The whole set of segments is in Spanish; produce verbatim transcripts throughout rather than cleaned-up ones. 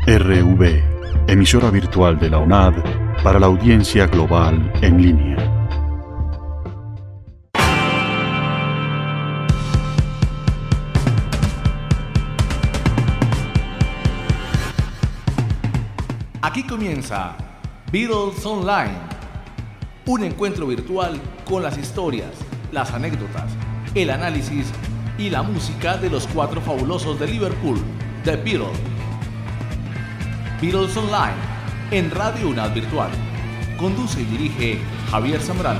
R V, emisora virtual de la U N A D para la audiencia global en línea. Aquí comienza Beatles Online, un encuentro virtual con las historias, las anécdotas, el análisis y la música de los cuatro fabulosos de Liverpool, The Beatles. Beatles Online, en Radio U N A D Virtual. Conduce y dirige Javier Zambrano.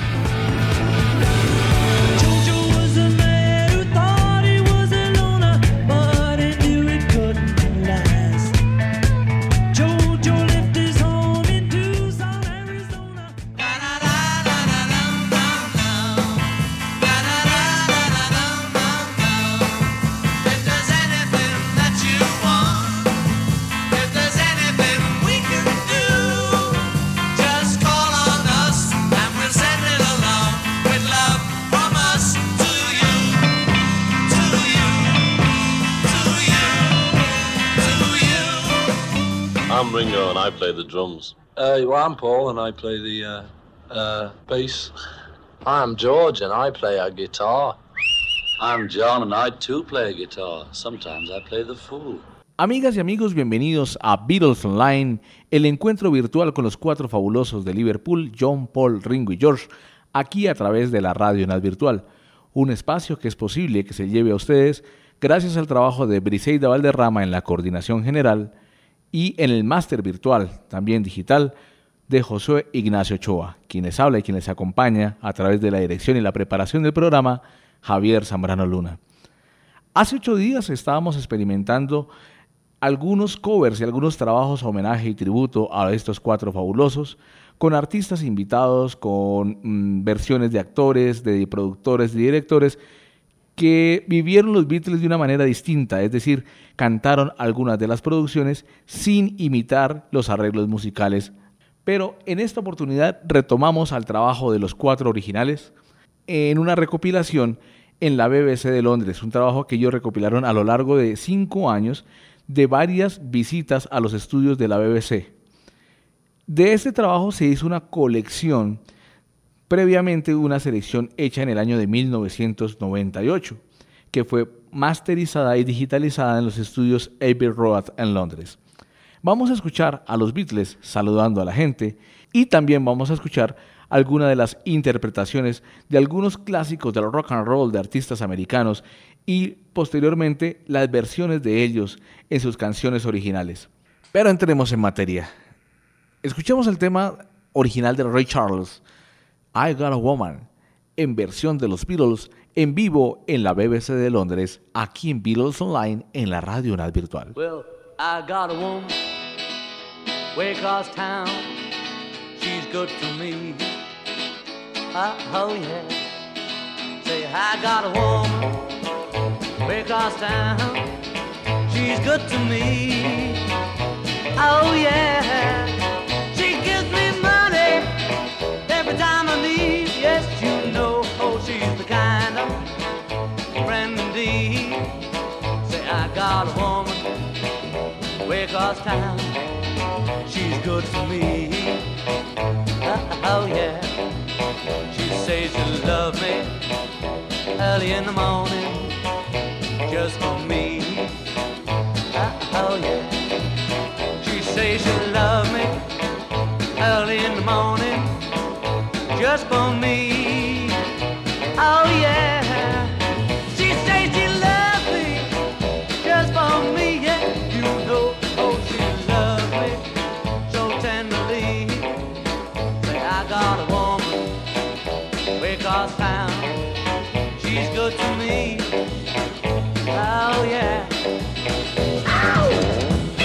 I'm Ringo and I play the drums. Uh, well, I'm Paul and I play the uh, uh, bass. I'm George and I play a guitar. I'm John and I too play a guitar. Sometimes I play the fool. Amigas y amigos, bienvenidos a Beatles Online, el encuentro virtual con los cuatro fabulosos de Liverpool, John, Paul, Ringo y George, aquí a través de la Radio U N A D Virtual. Un espacio que es posible que se lleve a ustedes gracias al trabajo de Briseida Valderrama en la coordinación general y en el máster virtual, también digital, de Josué Ignacio Ochoa, quienes habla y quienes acompaña a través de la dirección y la preparación del programa, Javier Zambrano Luna. Hace ocho días estábamos experimentando algunos covers y algunos trabajos a homenaje y tributo a estos cuatro fabulosos, con artistas invitados, con mmm, versiones de actores, de productores, de directores, que vivieron los Beatles de una manera distinta, es decir, cantaron algunas de las producciones sin imitar los arreglos musicales. Pero en esta oportunidad retomamos al trabajo de los cuatro originales en una recopilación en la B B C de Londres, un trabajo que ellos recopilaron a lo largo de cinco años de varias visitas a los estudios de la B B C. De este trabajo se hizo una colección, previamente una selección hecha en el año de mil novecientos noventa y ocho, que fue masterizada y digitalizada en los estudios Abbey Road en Londres. Vamos a escuchar a los Beatles saludando a la gente y también vamos a escuchar algunas de las interpretaciones de algunos clásicos del rock and roll de artistas americanos y posteriormente las versiones de ellos en sus canciones originales. Pero entremos en materia. Escuchemos el tema original de Ray Charles, I Got a Woman, en versión de los Beatles, en vivo en la B B C de Londres, aquí en Beatles Online, en la Radio U N A D Virtual. Well, I got a woman way across town, she's good to me. Uh, oh yeah, say I got a woman way across town, she's good to me. Oh yeah, she gives me money every time I need. Yes, you know, oh, she's the kind of friend indeed. Say I got a woman way across town, she's good for me. Uh, oh yeah, she says she'll love me early in the morning, just for me. Uh, oh yeah, she says she'll love me early in the morning, just for me. Oh yeah, she says she loves me just for me. Yeah, you know, oh, she loves me so tenderly. Say I got a woman way across town, she's good to me. Oh yeah. Ow!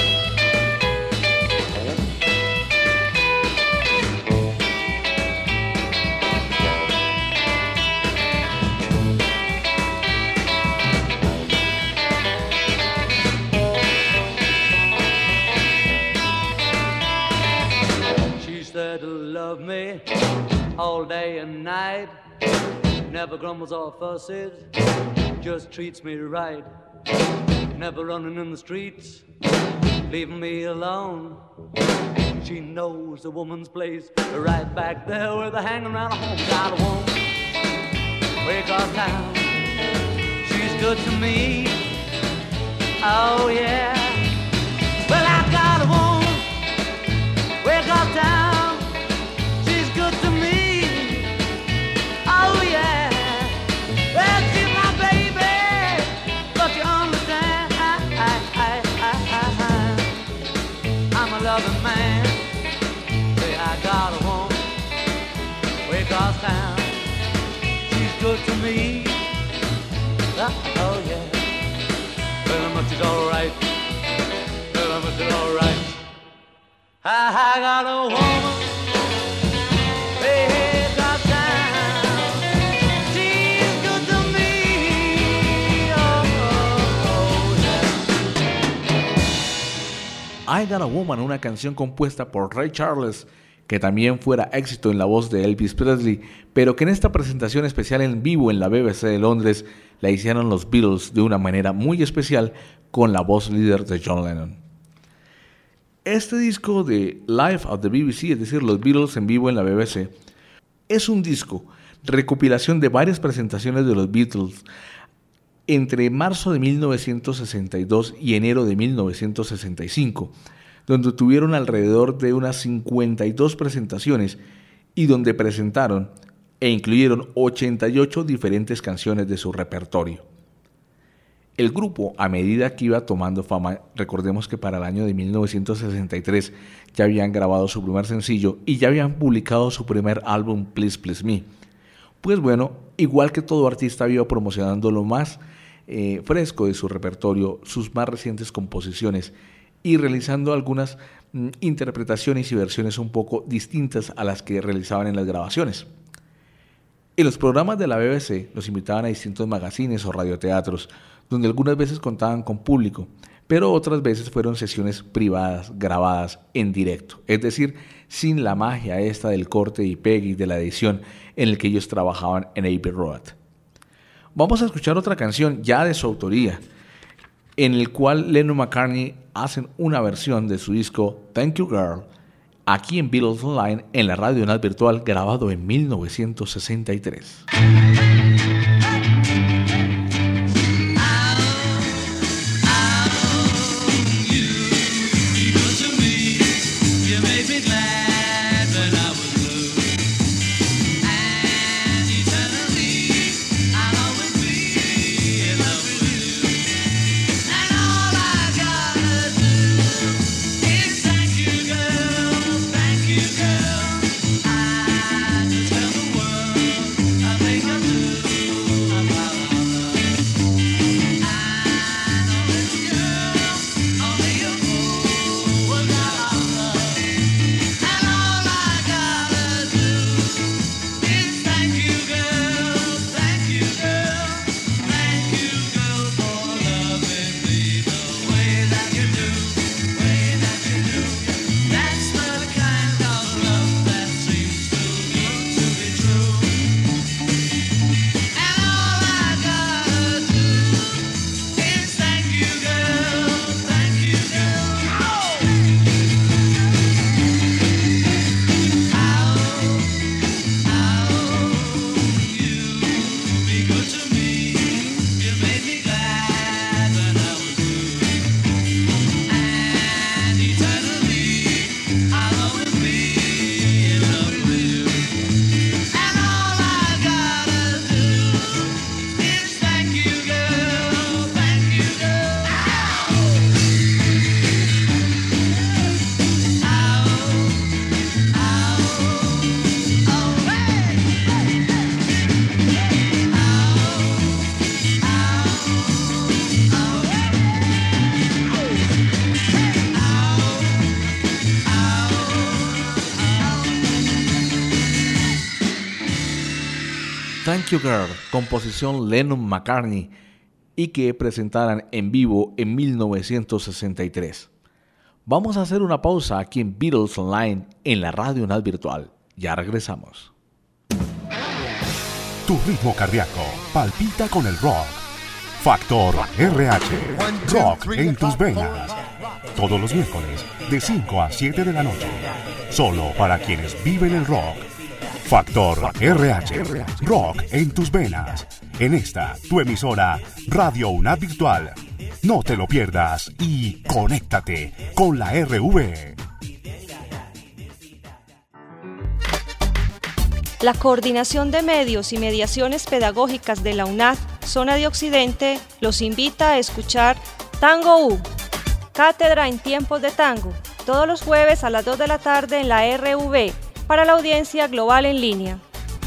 Love me all day and night, never grumbles or fusses, just treats me right. Never running in the streets, leaving me alone. She knows the woman's place right back there where they're hanging around home. Got a woman way across town. She's good to me. Oh yeah. Well, I got a woman way across town. She's good to me. Oh yeah. Well, she's my baby, but you understand, I, I, I, I, I, I'm a loving man. Say I got a woman way across town. She's good to me. Oh, oh yeah. Well, how much is alright? Well, how much is alright? I, I got a woman way across town. She's good to me. Oh, oh, oh yeah. I Got a Woman, una canción compuesta por Ray Charles, que también fuera éxito en la voz de Elvis Presley, pero que en esta presentación especial en vivo en la B B C de Londres la hicieron los Beatles de una manera muy especial con la voz líder de John Lennon. Este disco de Live at the B B C, es decir, los Beatles en vivo en la B B C, es un disco recopilación de varias presentaciones de los Beatles entre marzo de mil novecientos sesenta y dos y enero de mil novecientos sesenta y cinco, donde tuvieron alrededor de unas cincuenta y dos presentaciones y donde presentaron e incluyeron ochenta y ocho diferentes canciones de su repertorio. El grupo, a medida que iba tomando fama, recordemos que para el año de mil novecientos sesenta y tres ya habían grabado su primer sencillo y ya habían publicado su primer álbum Please Please Me. Pues bueno, igual que todo artista iba promocionando lo más eh, fresco de su repertorio, sus más recientes composiciones, y realizando algunas mm, interpretaciones y versiones un poco distintas a las que realizaban en las grabaciones. En los programas de la B B C los invitaban a distintos magazines o radioteatros, donde algunas veces contaban con público, pero otras veces fueron sesiones privadas, grabadas en directo, es decir, sin la magia esta del corte y pegue y de la edición en el que ellos trabajaban en Abbey Road. Vamos a escuchar otra canción ya de su autoría, en el cual Lennon y McCartney hacen una versión de su disco Thank You Girl, aquí en Beatles Online, en la Radio N A D Virtual, grabado en mil novecientos sesenta y tres. Thank You Girl, composición Lennon-McCartney, y que presentaran en vivo en mil novecientos sesenta y tres. Vamos a hacer una pausa aquí en Beatles Online en la Radio N A D Virtual. Ya regresamos. Tu ritmo cardíaco palpita con el rock. Factor R H, rock en tus venas. Todos los miércoles, de cinco a siete de la noche. Solo para quienes viven el rock. Factor R H, rock en tus venas. En esta, tu emisora, Radio UNAD Virtual. No te lo pierdas y conéctate con la R V. La Coordinación de Medios y Mediaciones Pedagógicas de la UNAD, Zona de Occidente, los invita a escuchar Tango U, Cátedra en Tiempos de Tango, todos los jueves a las dos de la tarde en la R V, para la audiencia global en línea.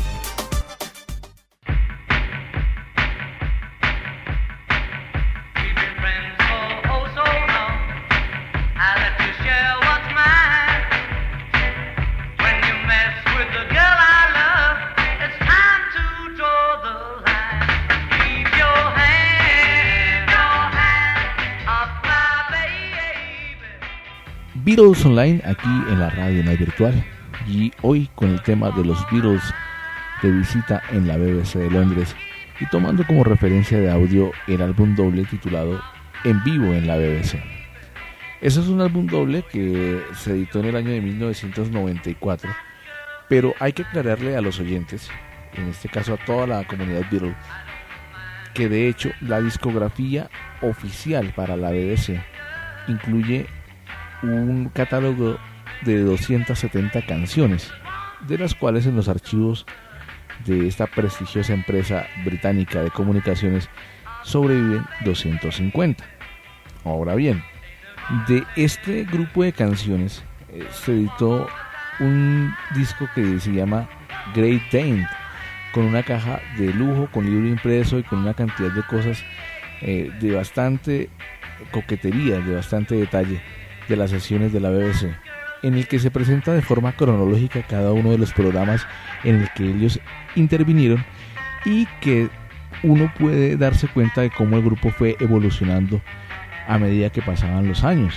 Beatles Online aquí en la Radio UNAD Virtual, y hoy con el tema de los Beatles de visita en la B B C de Londres y tomando como referencia de audio el álbum doble titulado En Vivo en la B B C. Ese es un álbum doble que se editó en el año de mil novecientos noventa y cuatro, pero hay que aclararle a los oyentes, en este caso a toda la comunidad Beatles, que de hecho la discografía oficial para la B B C incluye un catálogo de doscientas setenta canciones, de las cuales en los archivos de esta prestigiosa empresa británica de comunicaciones sobreviven doscientas cincuenta. Ahora bien, de este grupo de canciones eh, se editó un disco que se llama Great Dane, con una caja de lujo, con libro impreso y con una cantidad de cosas eh, de bastante coquetería, de bastante detalle, de las sesiones de la B B C, en el que se presenta de forma cronológica cada uno de los programas en el que ellos intervinieron, y que uno puede darse cuenta de cómo el grupo fue evolucionando a medida que pasaban los años.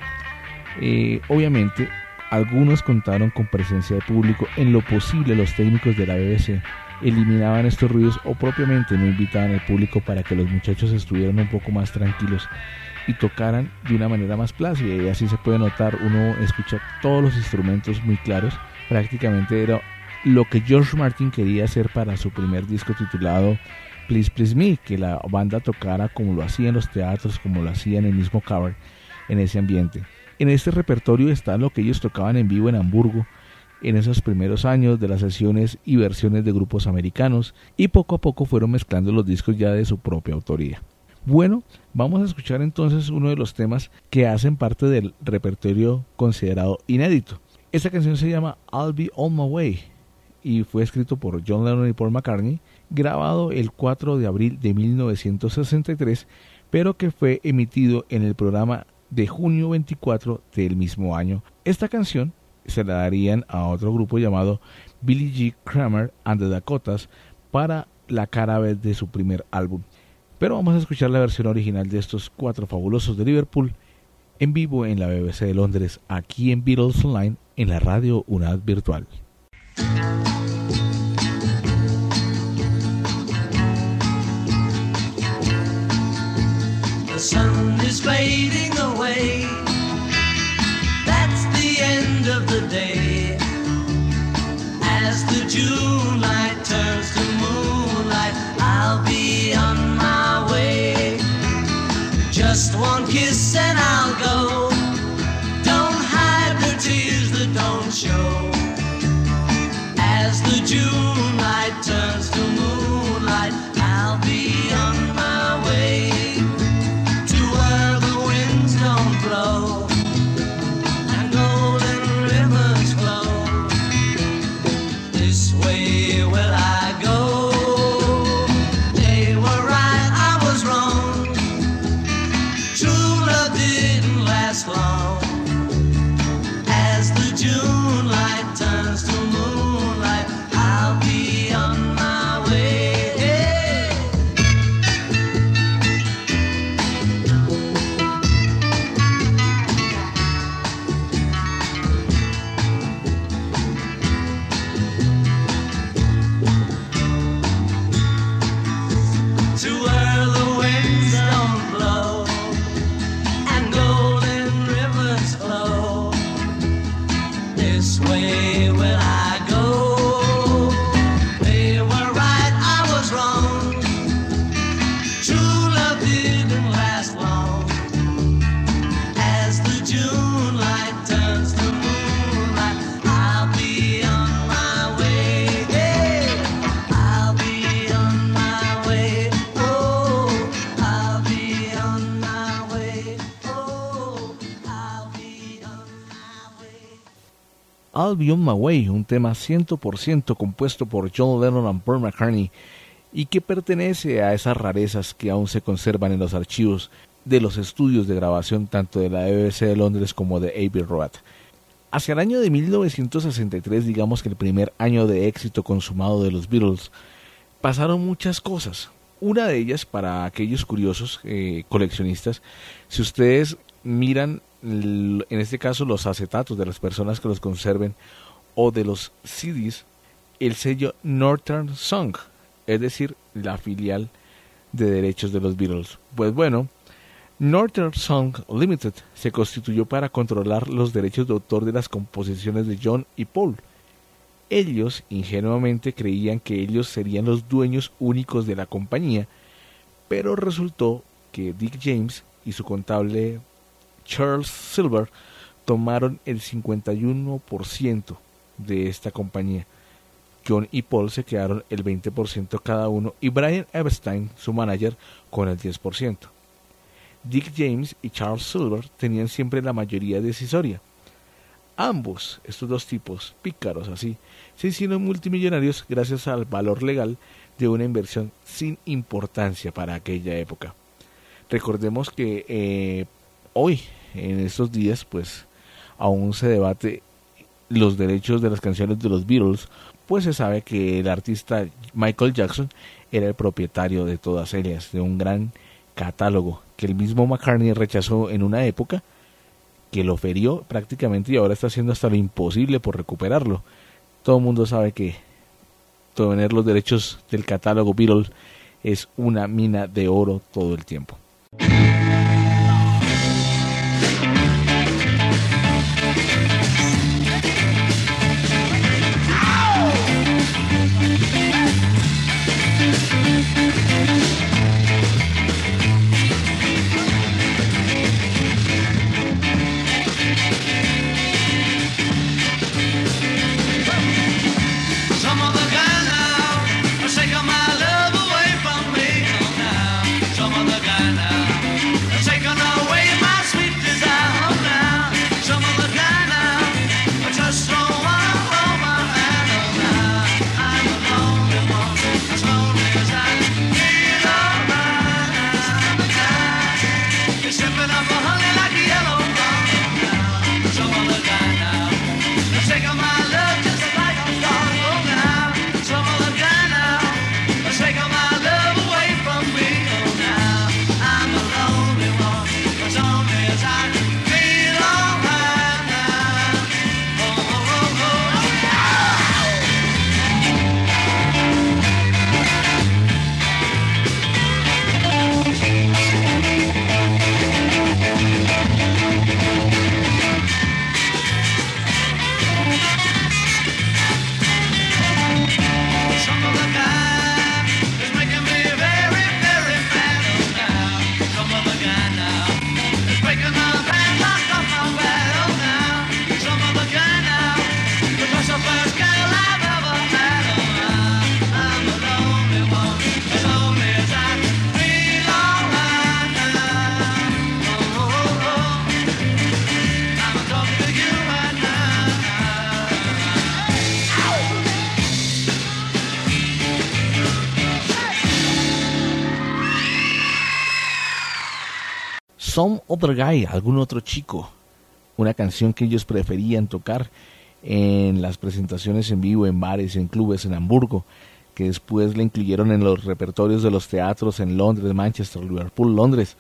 Eh, obviamente, algunos contaron con presencia de público. En lo posible, los técnicos de la B B C eliminaban estos ruidos o propiamente no invitaban al público para que los muchachos estuvieran un poco más tranquilos y tocaran de una manera más plácida, y así se puede notar, uno escucha todos los instrumentos muy claros. Prácticamente era lo que George Martin quería hacer para su primer disco titulado Please Please Me, que la banda tocara como lo hacía en los teatros, como lo hacía en el mismo cover, en ese ambiente. En este repertorio está lo que ellos tocaban en vivo en Hamburgo en esos primeros años de las sesiones y versiones de grupos americanos, y poco a poco fueron mezclando los discos ya de su propia autoría. Bueno, vamos a escuchar entonces uno de los temas que hacen parte del repertorio considerado inédito. Esta canción se llama I'll Be On My Way y fue escrito por John Lennon y Paul McCartney, grabado el cuatro de abril de mil novecientos sesenta y tres, pero que fue emitido en el programa de junio veinticuatro del mismo año. Esta canción se la darían a otro grupo llamado Billy G. Kramer and the Dakotas para la cara B de su primer álbum. Pero vamos a escuchar la versión original de estos cuatro fabulosos de Liverpool en vivo en la B B C de Londres, aquí en Beatles Online en la Radio UNAD Virtual. The sun is fading away. That's the end of the day. As the June light turns to moonlight, I'll be on my way. Just one kiss and I'll go. Don't hide the tears that don't show. As the June light turns to moonlight, I'll be on my way to where the winds don't blow and golden rivers flow. This way will I go. They were right, I was wrong. True love didn't last long. As the June light I'll Be On My Way, un tema cien por ciento compuesto por John Lennon y Paul McCartney y que pertenece a esas rarezas que aún se conservan en los archivos de los estudios de grabación tanto de la B B C de Londres como de Abbey Road. Hacia el año de mil novecientos sesenta y tres, digamos que el primer año de éxito consumado de los Beatles, pasaron muchas cosas. Una de ellas, para aquellos curiosos eh, coleccionistas, si ustedes miran en este caso los acetatos de las personas que los conserven o de los C Ds, el sello Northern Song, es decir, la filial de derechos de los Beatles. Pues bueno, Northern Song Limited se constituyó para controlar los derechos de autor de las composiciones de John y Paul. Ellos ingenuamente creían que ellos serían los dueños únicos de la compañía, pero resultó que Dick James y su contable Charles Silver tomaron el cincuenta y uno por ciento de esta compañía. John y Paul se quedaron el veinte por ciento cada uno y Brian Epstein, su manager, con el diez por ciento. Dick James y Charles Silver tenían siempre la mayoría decisoria. Ambos, estos dos tipos, pícaros así, se hicieron multimillonarios gracias al valor legal de una inversión sin importancia para aquella época. Recordemos que eh, hoy, en estos días, pues aún se debate los derechos de las canciones de los Beatles, pues se sabe que el artista Michael Jackson era el propietario de todas ellas, de un gran catálogo que el mismo McCartney rechazó en una época, que lo ferió prácticamente y ahora está haciendo hasta lo imposible por recuperarlo. Todo el mundo sabe que tener los derechos del catálogo Beatles es una mina de oro todo el tiempo. Some Other Guy, algún otro chico, una canción que ellos preferían tocar en las presentaciones en vivo, en bares, en clubes en Hamburgo, que después la incluyeron en los repertorios de los teatros en Londres, Manchester, Liverpool, Londres,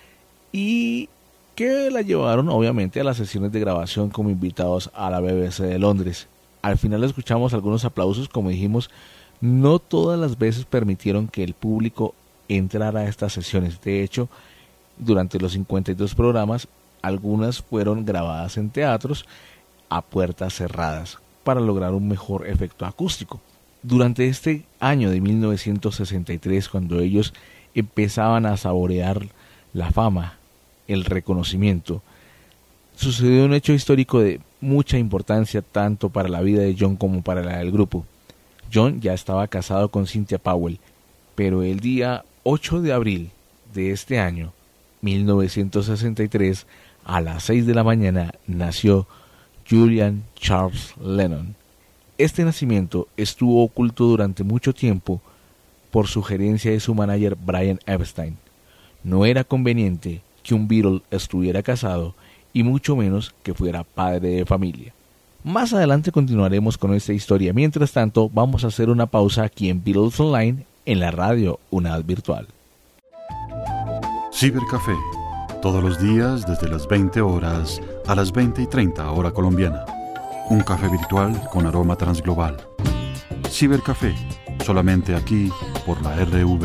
y que la llevaron obviamente a las sesiones de grabación como invitados a la B B C de Londres. Al final escuchamos algunos aplausos, como dijimos, no todas las veces permitieron que el público entrara a estas sesiones. De hecho, durante los cincuenta y dos programas, algunas fueron grabadas en teatros a puertas cerradas para lograr un mejor efecto acústico. Durante este año de mil novecientos sesenta y tres, cuando ellos empezaban a saborear la fama, el reconocimiento, sucedió un hecho histórico de mucha importancia tanto para la vida de John como para la del grupo. John ya estaba casado con Cynthia Powell, pero el día ocho de abril de este año, mil novecientos sesenta y tres, a las seis de la mañana, nació Julian Charles Lennon. Este nacimiento estuvo oculto durante mucho tiempo por sugerencia de su manager Brian Epstein. No era conveniente que un Beatle estuviera casado y mucho menos que fuera padre de familia. Más adelante continuaremos con esta historia. Mientras tanto, vamos a hacer una pausa aquí en Beatles Online en la radio UNAD Virtual. Cibercafé, todos los días desde las veinte horas a las veinte y treinta hora colombiana. Un café virtual con aroma transglobal. Cibercafé, solamente aquí por la R V.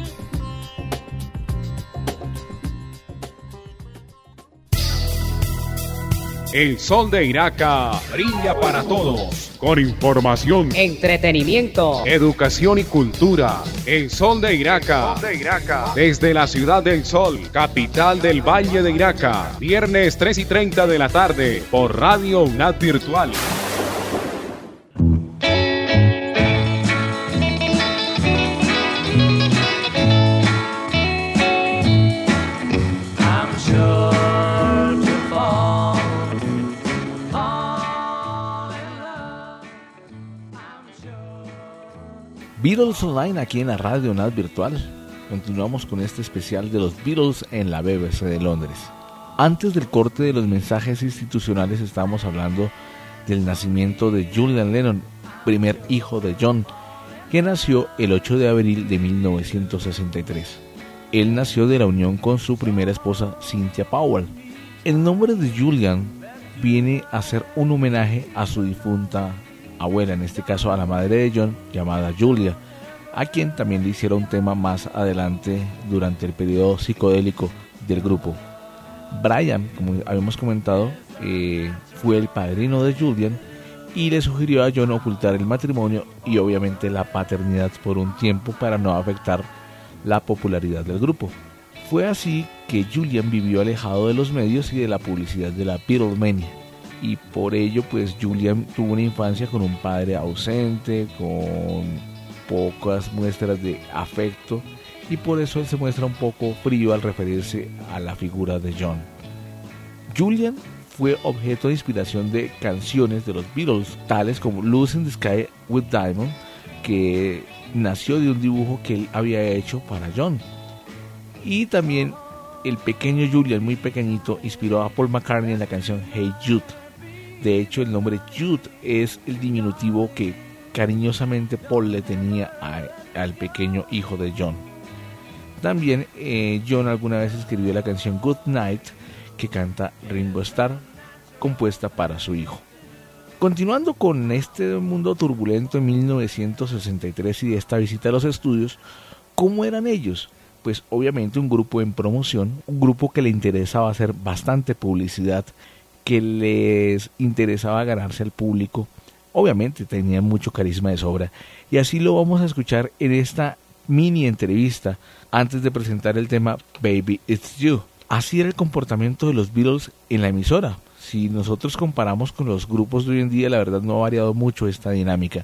El sol de Iraca brilla para todos, con información, entretenimiento, educación y cultura. El sol de Iraca, sol de Iraca. Desde la ciudad del sol, capital del Valle de Iraca, viernes tres y treinta de la tarde, por Radio UNAD Virtual. Beatles Online aquí en la radio UNAD Virtual. Continuamos con este especial de los Beatles en la B B C de Londres. Antes del corte de los mensajes institucionales estábamos hablando del nacimiento de Julian Lennon, primer hijo de John, que nació el ocho de abril de mil novecientos sesenta y tres. Él nació de la unión con su primera esposa Cynthia Powell. El nombre de Julian viene a ser un homenaje a su difunta abuela, en este caso a la madre de John, llamada Julia, a quien también le hicieron un tema más adelante durante el periodo psicodélico del grupo. Brian, como habíamos comentado, eh, fue el padrino de Julian y le sugirió a John ocultar el matrimonio y obviamente la paternidad por un tiempo para no afectar la popularidad del grupo. Fue así que Julian vivió alejado de los medios y de la publicidad de la Beatlemania. Y por ello pues Julian tuvo una infancia con un padre ausente, con pocas muestras de afecto, y por eso él se muestra un poco frío al referirse a la figura de John. Julian fue objeto de inspiración de canciones de los Beatles, tales como Lucy in the Sky with Diamond, que nació de un dibujo que él había hecho para John. Y también el pequeño Julian, muy pequeñito, inspiró a Paul McCartney en la canción Hey Jude. De hecho, el nombre Jude es el diminutivo que cariñosamente Paul le tenía a, al pequeño hijo de John. También eh, John alguna vez escribió la canción Good Night, que canta Ringo Starr, compuesta para su hijo. Continuando con este mundo turbulento en mil novecientos sesenta y tres y de esta visita a los estudios, ¿cómo eran ellos? Pues obviamente un grupo en promoción, un grupo que le interesaba hacer bastante publicidad, que les interesaba ganarse al público. Obviamente tenían mucho carisma de sobra, y así lo vamos a escuchar en esta mini entrevista antes de presentar el tema Baby It's You. Así era el comportamiento de los Beatles en la emisora. Si nosotros comparamos con los grupos de hoy en día, la verdad no ha variado mucho esta dinámica.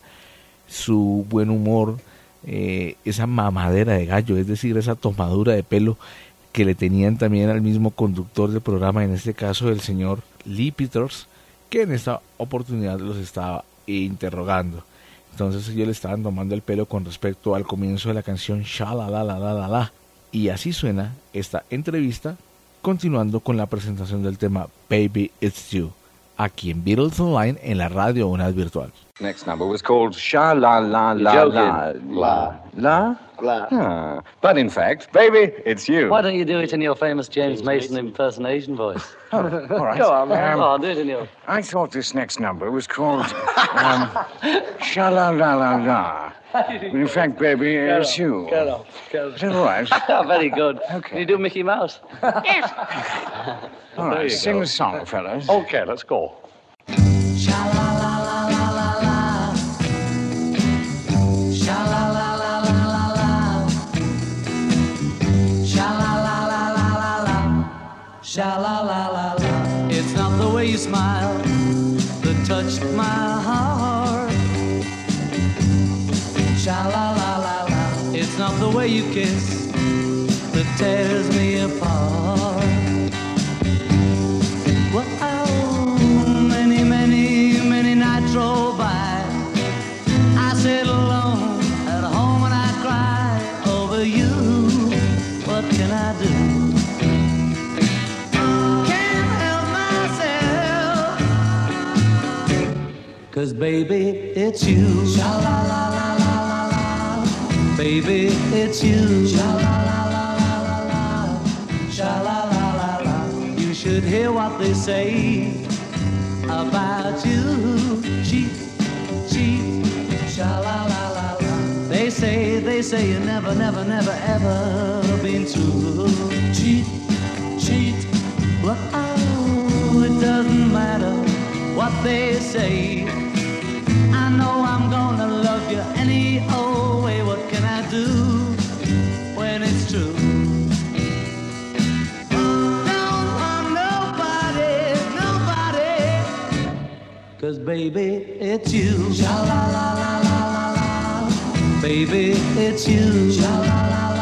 Su buen humor, eh, esa mamadera de gallo, es decir, esa tomadura de pelo que le tenían también al mismo conductor del programa, en este caso el señor Lee Peters, que en esta oportunidad los estaba interrogando. Entonces ellos le estaban tomando el pelo con respecto al comienzo de la canción Sha la la la la la la. Y así suena esta entrevista, continuando con la presentación del tema Baby It's You, aquí en Beatles Online en la radio UNAD Virtual. Next number was called Sha La La La La La La La. Ah. But in fact, baby, it's you. Why don't you do it in your famous James Mason impersonation voice? Oh, all right. Go on, man. Um, Go on, do it in your... I thought this next number was called um, Sha La La La La. But in fact, baby, Get it's off, you. Get off. Get off. Is that all right? Very good. Okay. Can you do Mickey Mouse? Yes. All There right, you sing go. the song, fellas. Okay, let's go. Sha la la la la. It's not the way you smile that touched my heart. Sha la la la la. It's not the way you kiss that tears me apart. Well, many, many 'cause baby, it's you. Sha-la-la-la-la-la-la. Baby, it's you. Sha-la-la-la-la-la-la. Sha-la-la-la-la. You should hear what they say about you. Cheat, cheat, sha-la-la-la-la. They say, they say you never, never, never, ever been true. Cheat, cheat, well, it doesn't matter what they say. I know I'm gonna love you any old way. What can I do when it's true? Don't want nobody, nobody, 'cause baby, it's you. Sha-la-la-la-la-la-la. Baby, it's you. Sha-la-la-la-la-la-la.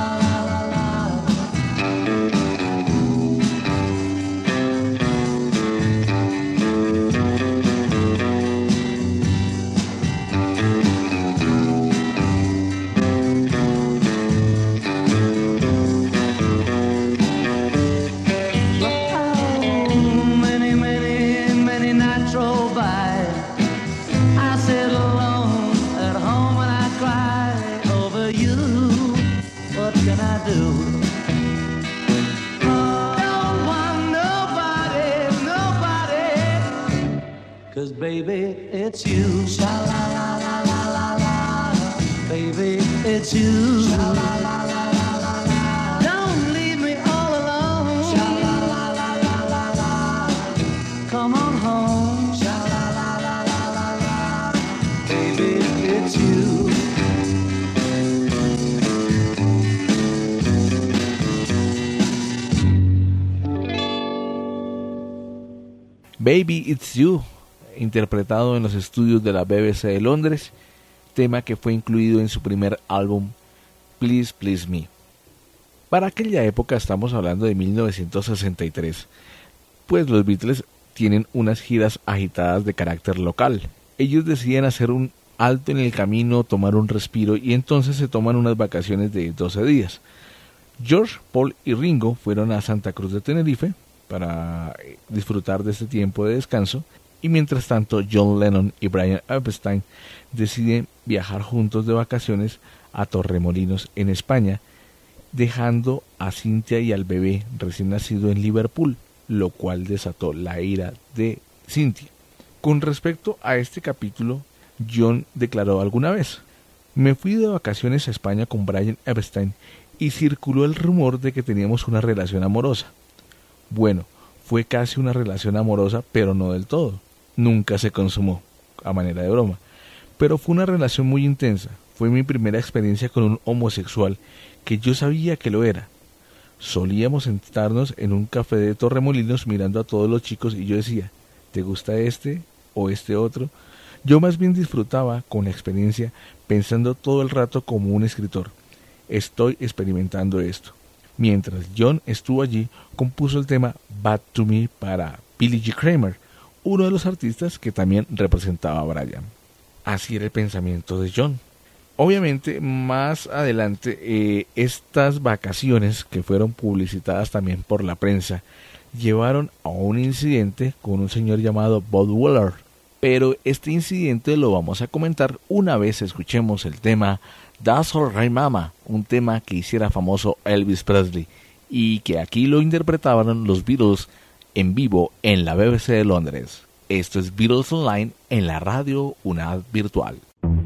Baby, it's you. Sha-la-la-la-la-la-la. Baby, it's you. Sha-la-la-la-la-la-la. Don't leave me all alone. Sha-la-la-la-la-la-la. Come on home. Sha-la-la-la-la-la-la. Baby, it's you. Baby, it's you, interpretado en los estudios de la B B C de Londres, tema que fue incluido en su primer álbum Please Please Me. Para aquella época estamos hablando de mil novecientos sesenta y tres, pues los Beatles tienen unas giras agitadas de carácter local. Ellos deciden hacer un alto en el camino, tomar un respiro y entonces se toman unas vacaciones de doce días. George, Paul y Ringo fueron a Santa Cruz de Tenerife para disfrutar de este tiempo de descanso. Y mientras tanto, John Lennon y Brian Epstein deciden viajar juntos de vacaciones a Torremolinos, en España, dejando a Cynthia y al bebé recién nacido en Liverpool, lo cual desató la ira de Cynthia. Con respecto a este capítulo, John declaró alguna vez: me fui de vacaciones a España con Brian Epstein y circuló el rumor de que teníamos una relación amorosa. Bueno, fue casi una relación amorosa, pero no del todo. Nunca se consumó, a manera de broma. Pero fue una relación muy intensa. Fue mi primera experiencia con un homosexual que yo sabía que lo era. Solíamos sentarnos en un café de Torremolinos mirando a todos los chicos y yo decía: ¿te gusta este o este otro? Yo más bien disfrutaba con la experiencia, pensando todo el rato como un escritor. Estoy experimentando esto. Mientras John estuvo allí, compuso el tema Bad to Me para Billy G. Kramer, uno de los artistas que también representaba a Brian. Así era el pensamiento de John. Obviamente, más adelante, eh, estas vacaciones, que fueron publicitadas también por la prensa, llevaron a un incidente con un señor llamado Bud Weller. Pero este incidente lo vamos a comentar una vez escuchemos el tema That's All Right Mama, un tema que hiciera famoso Elvis Presley y que aquí lo interpretaban los Beatles en vivo en la B B C de Londres. Esto es Beatles Online en la radio UNAD virtual.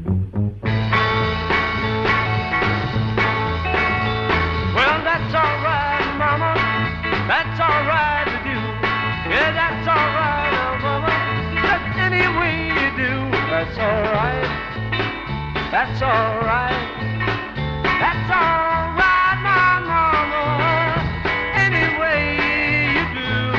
Well, that's all right, mama. That's all right with you. Yeah, that's all right, oh, mama. Just any way you do. That's all right. That's all right. That's all right, my mama. Any way you do.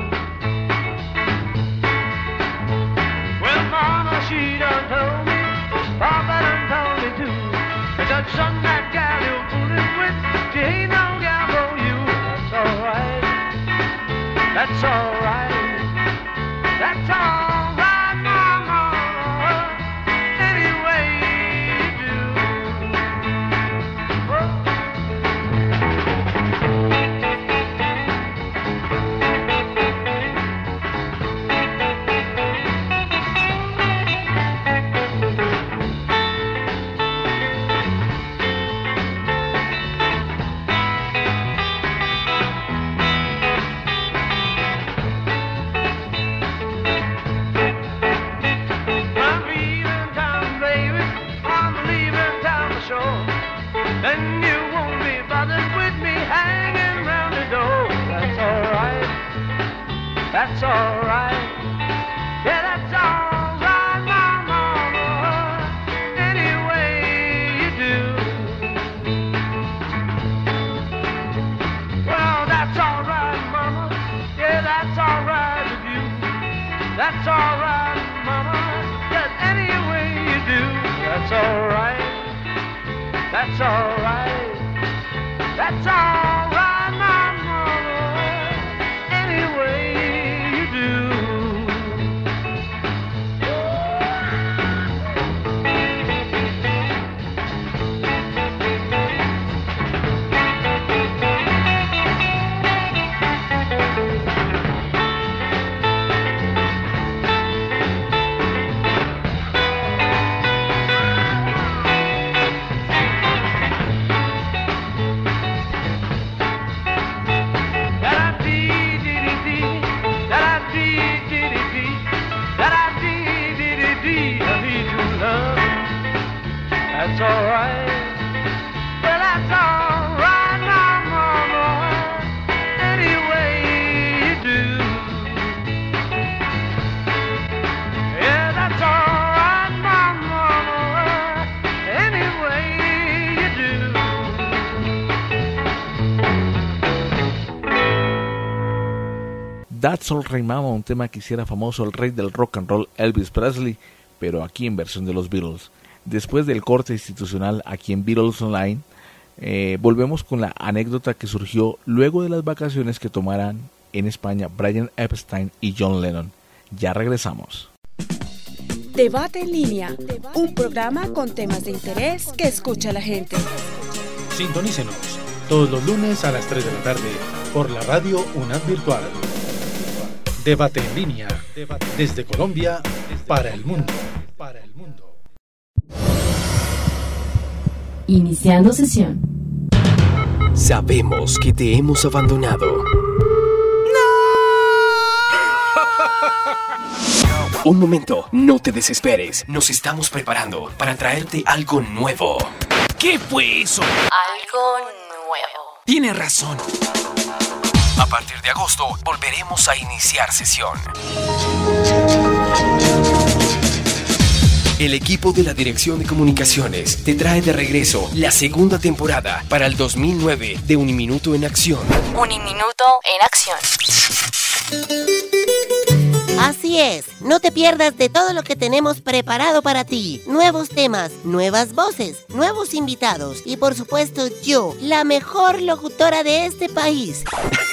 Well, mama, she done told me, Papa done told me too. That son, that gal you're fooling with, she ain't no gal for you. That's all right. That's all right. That's all right, my mama. Any way you do. that's alright. Yeah, that's alright, mama, any way you do. Well, that's alright, mama, yeah, that's alright with you. That's alright, mama, just any way you do. That's alright, that's alright, that's alright, mama, any way you do. That's alright. Well, that's alright, my mama, any way you do. Yeah, that's alright, my mama, any way you do. That's Alright Mama, un tema que hiciera famoso el rey del rock and roll Elvis Presley, pero aquí en versión de los Beatles. Después del corte institucional aquí en Beatles Online, eh, volvemos con la anécdota que surgió luego de las vacaciones que tomaran en España Brian Epstein y John Lennon. Ya regresamos. Debate en línea, un programa con temas de interés que escucha la gente. Sintonícenos todos los lunes a las tres de la tarde por la radio UNAD Virtual. Debate en línea, desde Colombia para el mundo. Para el mundo. Iniciando sesión. Sabemos que te hemos abandonado. ¡No! Un momento, no te desesperes. Nos estamos preparando para traerte algo nuevo. ¿Qué fue eso? Algo nuevo. Tienes razón. A partir de agosto volveremos a iniciar sesión. El equipo de la Dirección de Comunicaciones te trae de regreso la segunda temporada para el dos mil nueve de Uniminuto en Acción. Uniminuto en Acción. Así es, no te pierdas de todo lo que tenemos preparado para ti. Nuevos temas, nuevas voces, nuevos invitados y por supuesto yo, la mejor locutora de este país.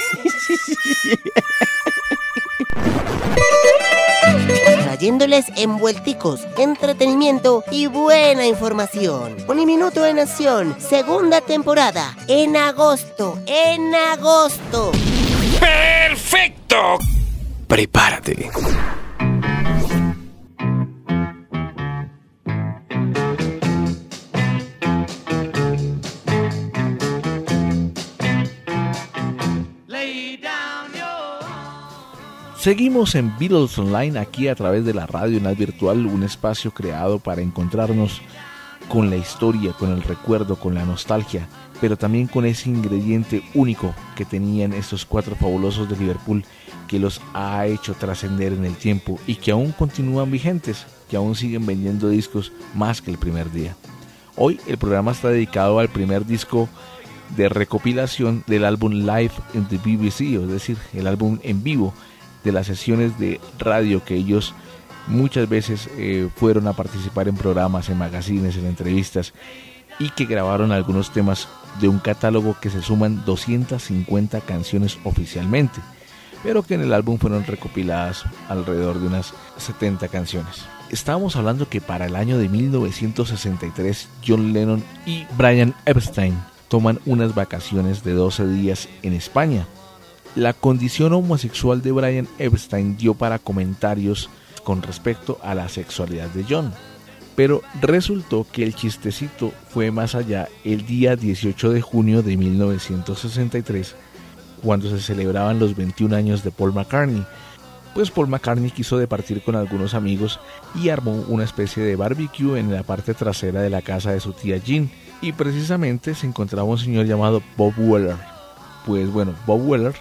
Trayéndoles envuelticos, entretenimiento y buena información. Uniminuto en Acción, segunda temporada, en agosto, en agosto. ¡Perfecto! Prepárate. Seguimos en Beatles Online, aquí a través de la radio UNAD Virtual, un espacio creado para encontrarnos con la historia, con el recuerdo, con la nostalgia, pero también con ese ingrediente único que tenían estos cuatro fabulosos de Liverpool, que los ha hecho trascender en el tiempo y que aún continúan vigentes, que aún siguen vendiendo discos más que el primer día. Hoy el programa está dedicado al primer disco de recopilación del álbum Live in the B B C, es decir, el álbum en vivo de las sesiones de radio que ellos muchas veces eh, fueron a participar en programas, en magazines, en entrevistas, y que grabaron algunos temas de un catálogo que se suman doscientas cincuenta canciones oficialmente, pero que en el álbum fueron recopiladas alrededor de unas setenta canciones. Estábamos hablando que para el año de mil novecientos sesenta y tres John Lennon y Brian Epstein toman unas vacaciones de doce días en España. La condición homosexual de Brian Epstein dio para comentarios con respecto a la sexualidad de John, pero resultó que el chistecito fue más allá el día dieciocho de junio de mil novecientos sesenta y tres, cuando se celebraban los veintiún años de Paul McCartney. Pues Paul McCartney quiso departir con algunos amigos y armó una especie de barbecue en la parte trasera de la casa de su tía Jean, y precisamente se encontraba un señor llamado Bob Weller. Pues bueno, Bob Weller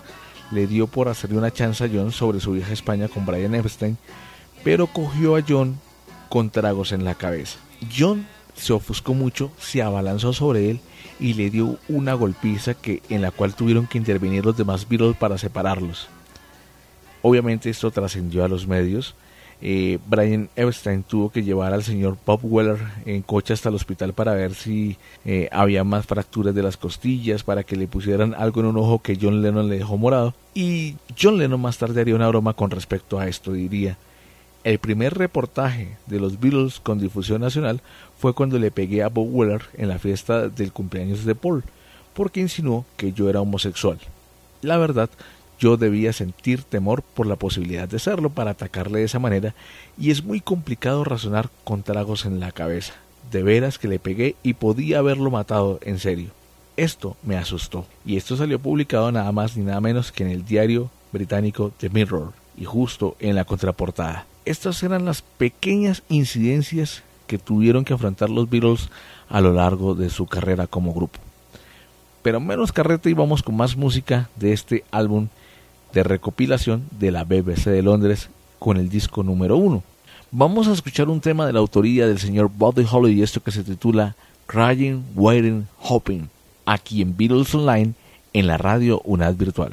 le dio por hacerle una chanza a John sobre su vieja España con Brian Epstein, pero cogió a John con tragos en la cabeza. John se ofuscó mucho, se abalanzó sobre él y le dio una golpiza que, en la cual tuvieron que intervenir los demás Beatles para separarlos. Obviamente esto trascendió a los medios. Eh, Brian Epstein tuvo que llevar al señor Bob Weller en coche hasta el hospital para ver si eh, había más fracturas de las costillas, para que le pusieran algo en un ojo que John Lennon le dejó morado. Y John Lennon más tarde haría una broma con respecto a esto. Diría: el primer reportaje de los Beatles con difusión nacional fue cuando le pegué a Bob Weller en la fiesta del cumpleaños de Paul, porque insinuó que yo era homosexual. La verdad, yo debía sentir temor por la posibilidad de serlo para atacarle de esa manera, y es muy complicado razonar con tragos en la cabeza. De veras que le pegué y podía haberlo matado en serio. Esto me asustó, y esto salió publicado nada más ni nada menos que en el diario británico The Mirror, y justo en la contraportada. Estas eran las pequeñas incidencias que tuvieron que afrontar los Beatles a lo largo de su carrera como grupo. Pero menos carreta y vamos con más música de este álbum de recopilación de la B B C de Londres con el disco número uno. Vamos a escuchar un tema de la autoría del señor Buddy Holly y esto que se titula Crying, Waiting, Hoping, aquí en Beatles Online en la radio UNAD Virtual.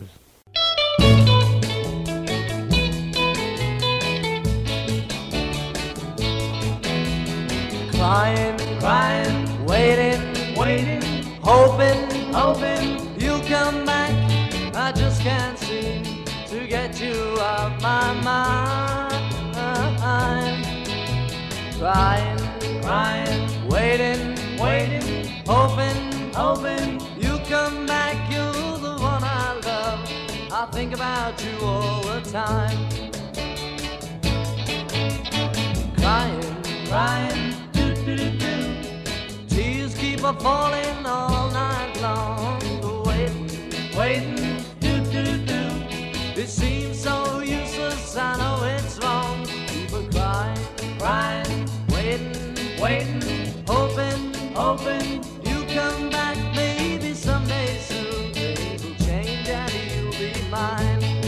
Crying, crying, waiting, waiting, hoping, hoping you'll come back. I just can't seem to get you out my mind. Crying, crying, waiting, waiting, hoping, hoping you come back. You're the one I love. I think about you all the time. Crying, crying, tears keep a falling all night long. Waiting, waiting, do do do. It seems so useless, I know it's wrong. People crying, crying, waiting, waiting, hoping, hoping you come back. Maybe someday soon things will change and you'll be mine.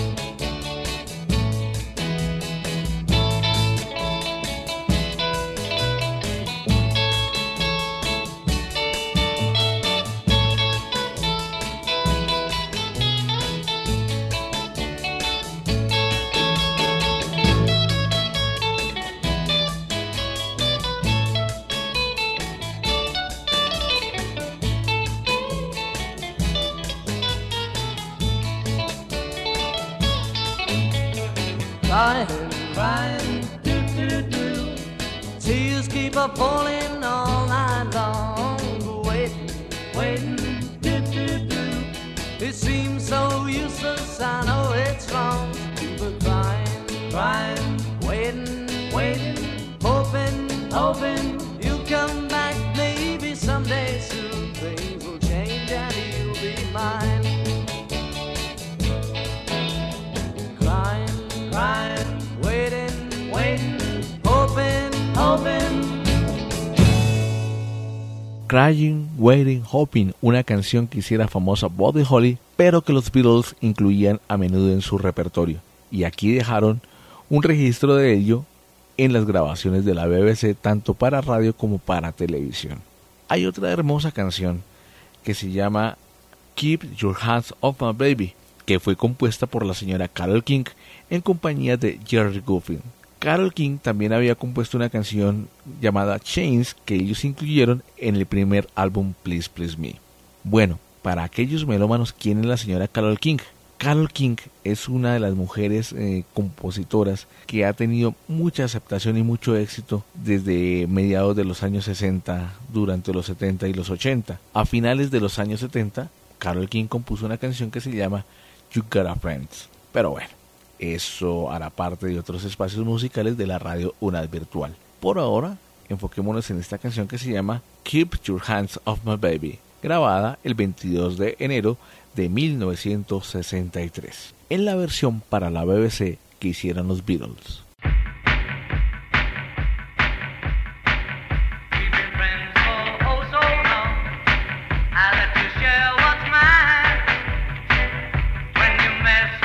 Crying, crying, do do do. Tears keep a falling all night long. Waiting, waiting, do do do. It seems so useless, I know it's wrong. But crying, crying, waiting, waiting, hoping, hoping you come back. Maybe someday soon things will change and you'll be mine. Crying, crying, waiting, waiting, hoping, hoping. Crying, Waiting, Hoping, una canción que hiciera famosa Buddy Holly, pero que los Beatles incluían a menudo en su repertorio. Y aquí dejaron un registro de ello en las grabaciones de la B B C, tanto para radio como para televisión. Hay otra hermosa canción que se llama Keep Your Hands Off My Baby, que fue compuesta por la señora Carole King en compañía de Jerry Goffin. Carole King también había compuesto una canción llamada Chains que ellos incluyeron en el primer álbum Please Please Me. Bueno, para aquellos melómanos, ¿quién es la señora Carole King? Carole King es una de las mujeres eh, compositoras que ha tenido mucha aceptación y mucho éxito desde mediados de los años sesenta, durante los setenta y los ochenta. A finales de los años setenta, Carole King compuso una canción que se llama You Got a Friends. Pero bueno, eso hará parte de otros espacios musicales de la radio UNAD Virtual. Por ahora, enfoquémonos en esta canción que se llama Keep Your Hands Off My Baby, grabada el veintidós de enero de mil novecientos sesenta y tres, en la versión para la B B C que hicieron los Beatles. Mess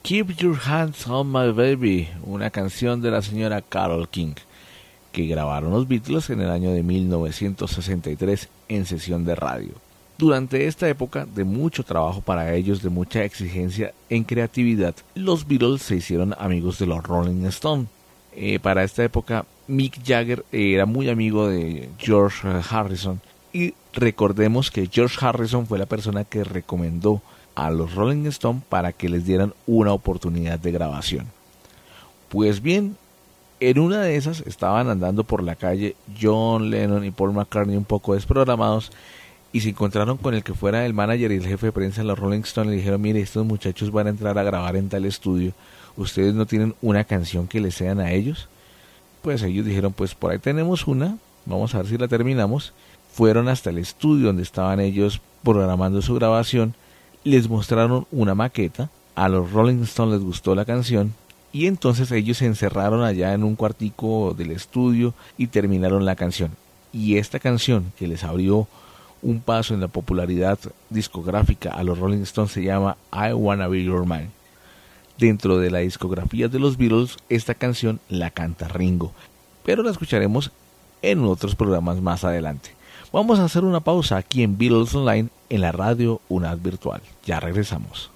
Keep Your Hands on My Baby, una canción de la señora Carole King, que grabaron los Beatles en el año de mil novecientos sesenta y tres en sesión de radio. Durante esta época de mucho trabajo para ellos, de mucha exigencia en creatividad, los Beatles se hicieron amigos de los Rolling Stones. Eh, para esta época, Mick Jagger era muy amigo de George Harrison, y recordemos que George Harrison fue la persona que recomendó a los Rolling Stones para que les dieran una oportunidad de grabación. Pues bien, en una de esas estaban andando por la calle John Lennon y Paul McCartney un poco desprogramados, y se encontraron con el que fuera el manager y el jefe de prensa de los Rolling Stones. Le dijeron: mire, estos muchachos van a entrar a grabar en tal estudio, ¿ustedes no tienen una canción que les sean a ellos? Pues ellos dijeron: pues por ahí tenemos una, vamos a ver si la terminamos. Fueron hasta el estudio donde estaban ellos programando su grabación, les mostraron una maqueta, a los Rolling Stones les gustó la canción, y entonces ellos se encerraron allá en un cuartico del estudio y terminaron la canción. Y esta canción, que les abrió un paso en la popularidad discográfica a los Rolling Stones, se llama I Wanna Be Your Man. Dentro de la discografía de los Beatles, esta canción la canta Ringo, pero la escucharemos en otros programas más adelante. Vamos a hacer una pausa aquí en Beatles Online, en la radio UNAD Virtual. Ya regresamos.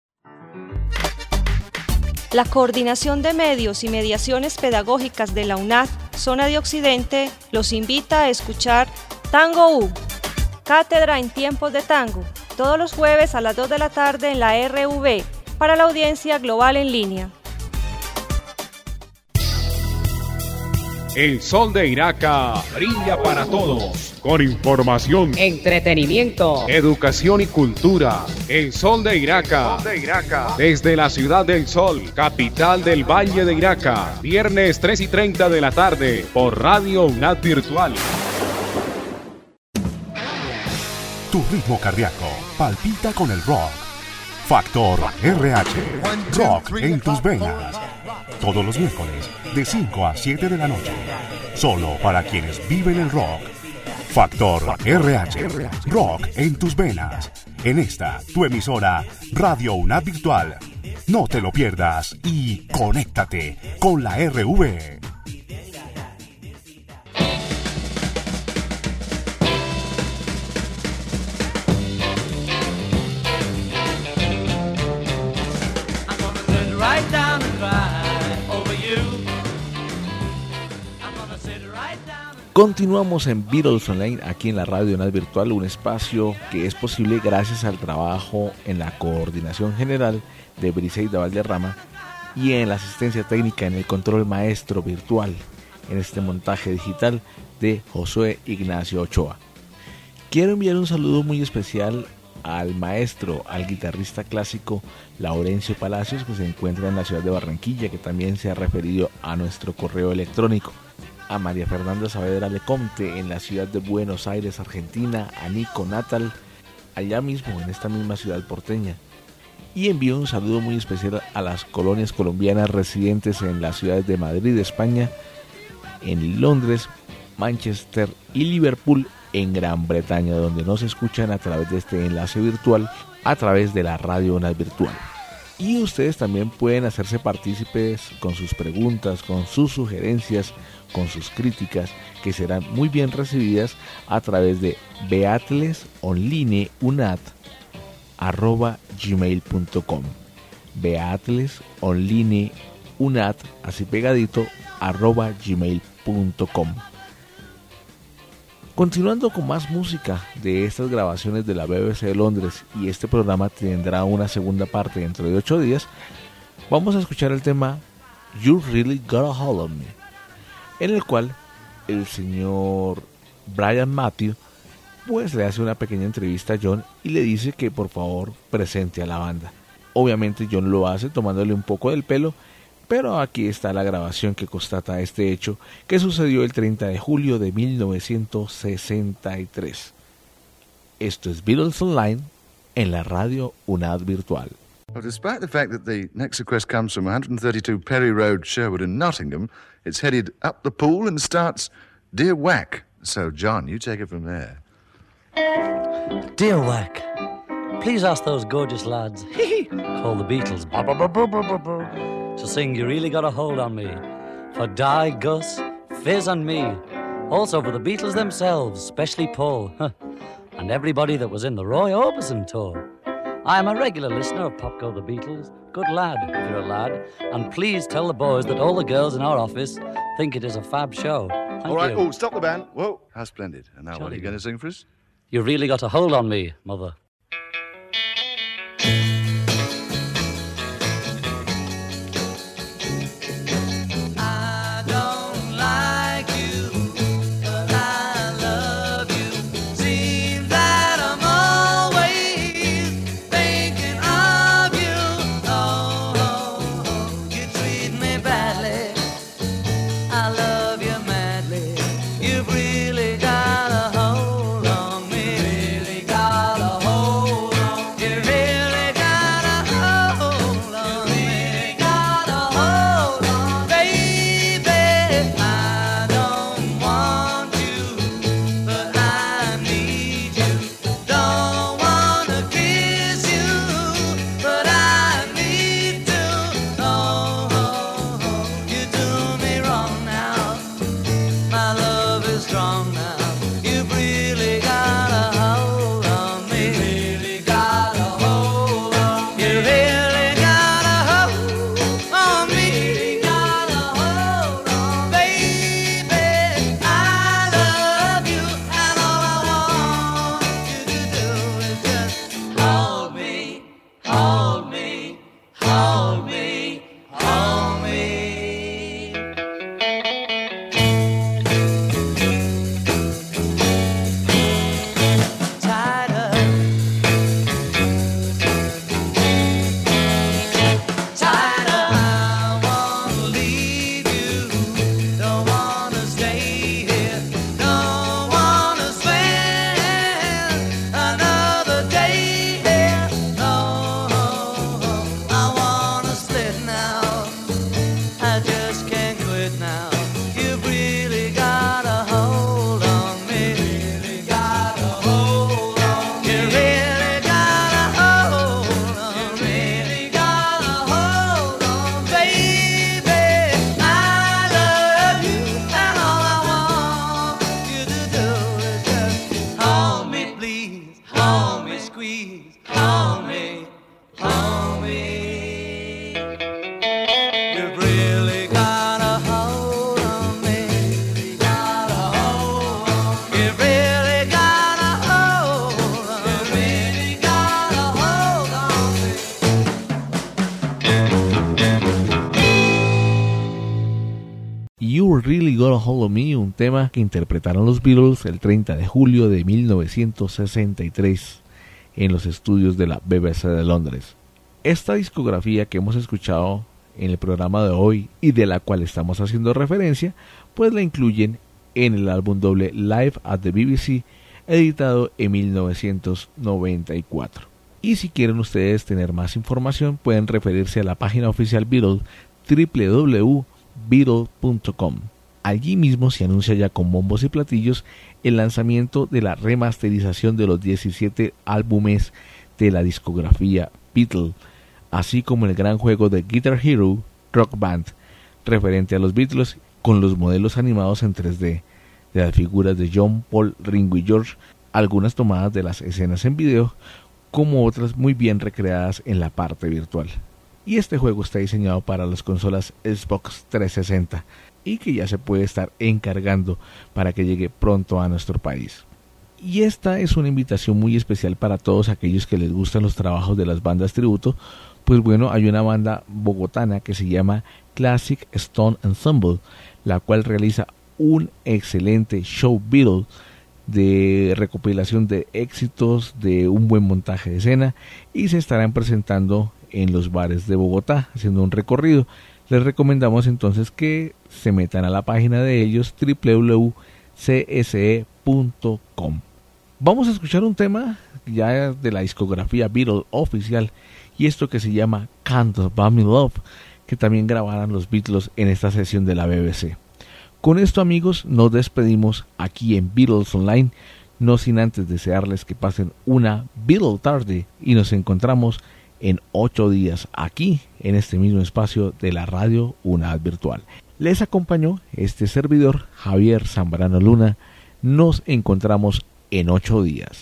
La Coordinación de Medios y Mediaciones Pedagógicas de la UNAD, Zona de Occidente, los invita a escuchar Tango U, Cátedra en Tiempos de Tango, todos los jueves a las dos de la tarde en la R V, para la audiencia global en línea. El sol de Iraca brilla para todos, con información, entretenimiento, educación y cultura. El sol de Iraca, Sol de Iraca. Desde la ciudad del sol, capital del Valle de Iraca, viernes tres y treinta de la tarde, por Radio UNAD Virtual. Tu ritmo cardíaco palpita con el rock. Factor R H, rock en tus venas. Todos los miércoles, de cinco a siete de la noche. Solo para quienes viven el rock. Factor R H, rock en tus venas. En esta, tu emisora, Radio UNAD Virtual. No te lo pierdas y conéctate con la R V. Continuamos en Beatles Online, aquí en la Radio UNAD Virtual, un espacio que es posible gracias al trabajo en la coordinación general de Briseida Valderrama y en la asistencia técnica en el control maestro virtual, en este montaje digital de Josué Ignacio Ochoa. Quiero enviar un saludo muy especial al maestro, al guitarrista clásico Laurencio Palacios, que se encuentra en la ciudad de Barranquilla, que también se ha referido a nuestro correo electrónico. A María Fernanda Saavedra Lecomte en la ciudad de Buenos Aires, Argentina, a Nico Natal, allá mismo en esta misma ciudad porteña. Y envío un saludo muy especial a las colonias colombianas residentes en las ciudades de Madrid, España, en Londres, Manchester y Liverpool, en Gran Bretaña, donde nos escuchan a través de este enlace virtual, a través de la Radio UNAD Virtual. Y ustedes también pueden hacerse partícipes con sus preguntas, con sus sugerencias, con sus críticas, que serán muy bien recibidas a través de beatlesonlineunad arroba gmail punto com. beatlesonlineunad, así pegadito, arroba gmail punto com. Continuando con más música de estas grabaciones de la B B C de Londres, y este programa tendrá una segunda parte dentro de ocho días, vamos a escuchar el tema You Really Got a Hold on Me, en el cual el señor Brian Matthew pues le hace una pequeña entrevista a John y le dice que por favor presente a la banda. Obviamente John lo hace tomándole un poco del pelo, pero aquí está la grabación que constata este hecho que sucedió el treinta de julio de mil novecientos sesenta y tres. Esto es Beatles Online en la radio UNAD Virtual. Well, despite the fact that the next request comes from one thirty-two Perry Road, Sherwood in Nottingham, it's headed up the pool and starts Dear Whack. So, John, you take it from there. Dear Whack, please ask those gorgeous lads, called the Beatles, to sing You Really Got a Hold on Me, for Di, Gus, Fizz and me, also for the Beatles themselves, especially Paul, and everybody that was in the Roy Orbison tour. I am a regular listener of Pop Go the Beatles. Good lad, if you're a lad. And please tell the boys that all the girls in our office think it is a fab show. Thank All right, you. oh, stop the band. Whoa, how splendid. And now what are Jolly you going to sing for us? You really got a hold on me, Mother. You Really Got a Hold of Me, un tema que interpretaron los Beatles el treinta de julio de mil novecientos sesenta y tres en los estudios de la B B C de Londres. Esta discografía que hemos escuchado en el programa de hoy y de la cual estamos haciendo referencia, pues la incluyen en el álbum doble Live at the B B C, editado en mil novecientos noventa y cuatro. Y si quieren ustedes tener más información, pueden referirse a la página oficial Beatles, doble u doble u doble u punto beatles punto com. Allí mismo se anuncia ya con bombos y platillos el lanzamiento de la remasterización de los diecisiete álbumes de la discografía Beatles, así como el gran juego de Guitar Hero Rock Band, referente a los Beatles, con los modelos animados en tres D de las figuras de John, Paul, Ringo y George, algunas tomadas de las escenas en video, como otras muy bien recreadas en la parte virtual. Y este juego está diseñado para las consolas Xbox trescientos sesenta y que ya se puede estar encargando para que llegue pronto a nuestro país. Y esta es una invitación muy especial para todos aquellos que les gustan los trabajos de las bandas tributo. Pues bueno, hay una banda bogotana que se llama Classic Stone Ensemble, la cual realiza un excelente show Beatles de recopilación de éxitos, de un buen montaje de escena, y se estarán presentando en los bares de Bogotá haciendo un recorrido. Les recomendamos entonces que se metan a la página de ellos, doble u doble u doble u punto c s e punto com. Vamos a escuchar un tema ya de la discografía Beatles oficial, y esto que se llama Can't Buy Me Love, que también grabarán los Beatles en esta sesión de la B B C. Con esto, amigos, nos despedimos aquí en Beatles Online. no sin antes desearles que pasen una Beatle tarde y nos encontramos en ocho días aquí en este mismo espacio de la radio UNAD Virtual. Les acompañó este servidor Javier Zambrano Luna. Nos encontramos en ocho días.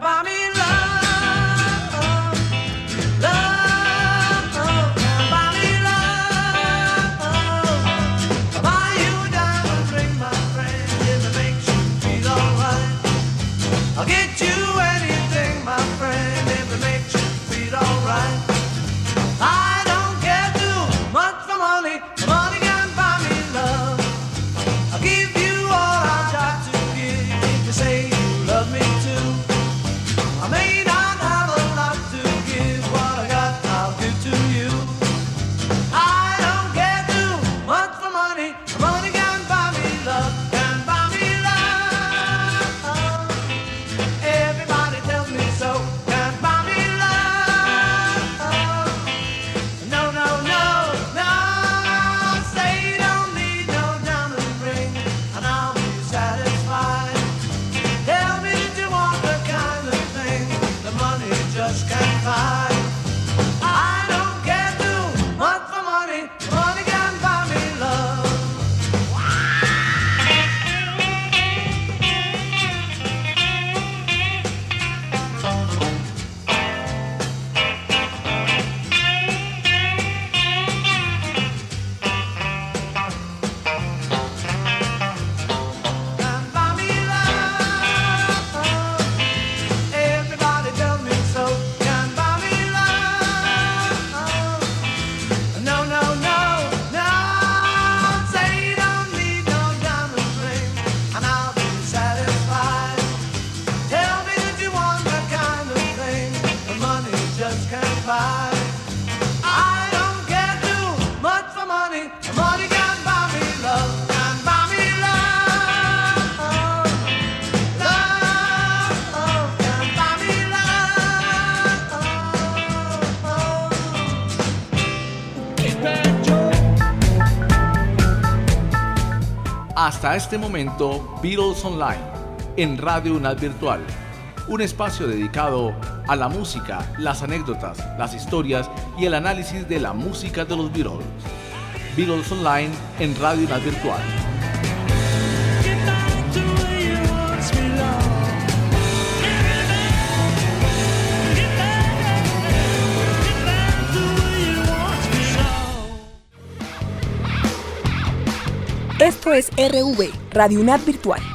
Hasta este momento, Beatles Online, en Radio UNAD Virtual, un espacio dedicado a la música, las anécdotas, las historias y el análisis de la música de los Beatles. Beatles Online, en Radio UNAD Virtual. Esto es R V, Radio UNAD Virtual.